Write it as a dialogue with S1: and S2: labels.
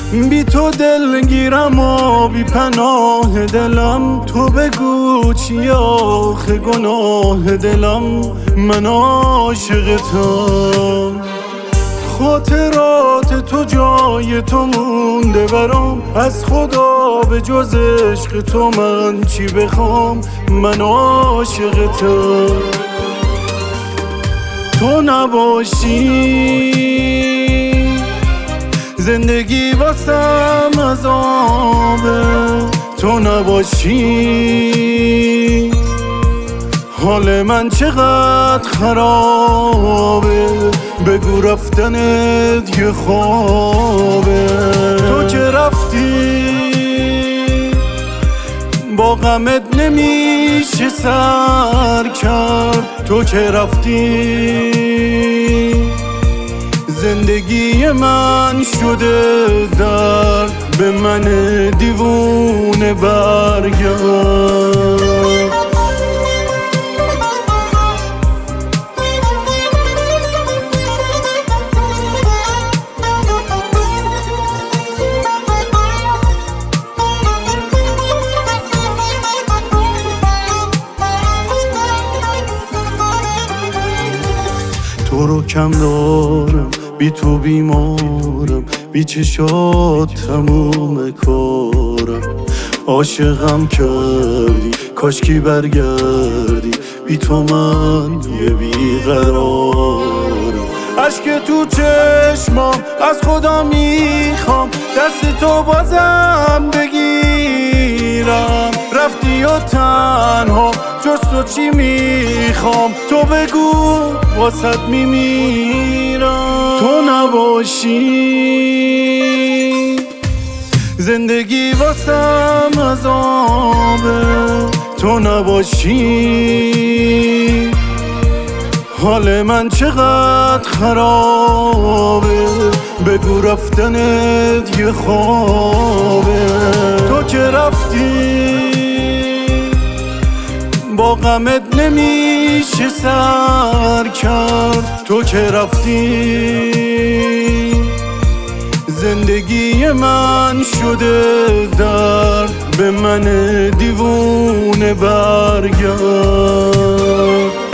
S1: بی تو دلگیرم و بی پناه دلم. تو بگو چی آخه گناه دلم، من عاشقتم. خاطرات تو جای تو مونده برام، از خدا به جز عشق تو من چی بخوام، من عاشقتم. تو نباشی زندگی واسم عذابه، تو نباشی حال من چقدر خرابه. بگو رفتنت یه خوابه. تو که رفتی با غمت نمیشه سر کرد. تو که رفتی زندگی من شده درد، به من دیوونه برگرد. تو رو کم دارم، بی تو بیمارم، بی چشات تموم کارم. عاشقم کردی کاشکی برگردی، بی تو من یه بیقرارم. عشق تو چشمام از خدا میخوام، دست تو بازم بگیرم. رفتی و تنها جز تو چی میخوام، تو بگو واسط میمیرم. تو نباشی زندگی واسم عذابه، تو نباشی حال من چقدر خرابه. بگو رفتنت یه خوابه. تو که رفتی با غمت نمیشه سر کرد. تو که رفتی زندگی من شده درد، به من دیوونه برگرد.